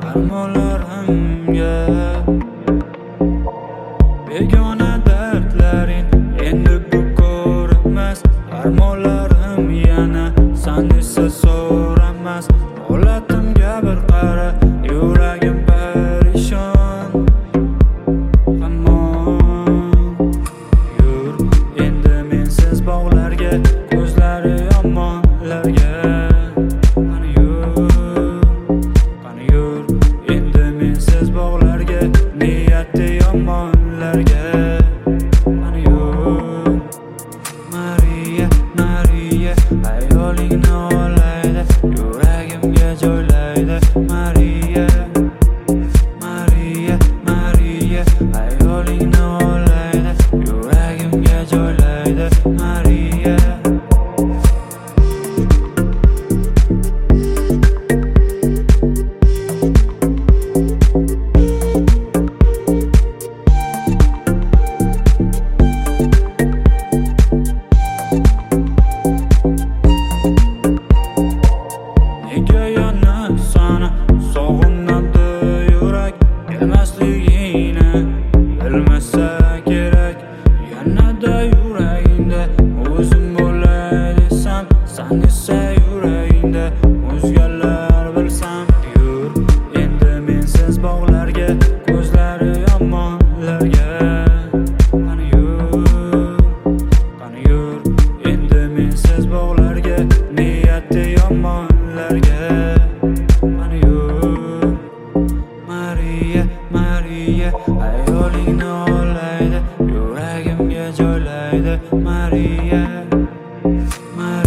armonlarimga. Begona dardlaring endi bu ko'rinmas, armonlarim yana san esa so'ramas. Holatimga bir qara, yuragim parishon. Hamon yur endi mensiz bog'larga, ko'zlari yomonlarga. Qani yur endi mensiz bog'larga, niyati yomonlarga. Qani yur Mariya, Mariya, ayolingni olaydi, yuragimga joylaydi. Mariya, Mariya, Mariya, ayolingni olaydi, yuragimga joylaydi. Mariya. Nega yana sana sog'inadi yurak, kelmasligingni bilmasa kerak. Yanada yuragingda o'zim bo'lay desam, san esa yuragingda o'zgalar bilsam. Yur endi mensiz bog'larga, ko'zlari yomonlarga. Qani yur endi mensiz bog'larga, niyati yomonlarga. Qani yur Mariya, Mariya, ayolingni olaydi, yuragimga joylaydi. Mariya, Mariya.